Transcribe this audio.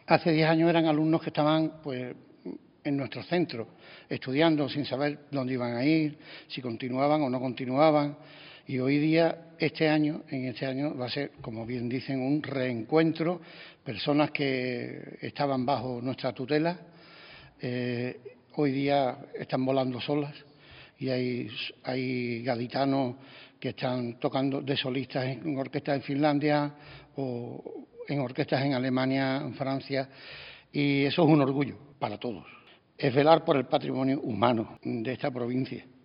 Hace 10 años eran alumnos que estaban pues en nuestro centro, estudiando sin saber dónde iban a ir, si continuaban o no continuaban. Y hoy día, en este año va a ser, como bien dicen, un reencuentro, personas que estaban bajo nuestra tutela, hoy día están volando solas y hay gaditanos que están tocando de solistas en orquestas en Finlandia o en orquestas en Alemania, en Francia, y eso es un orgullo para todos. Es velar por el patrimonio humano de esta provincia.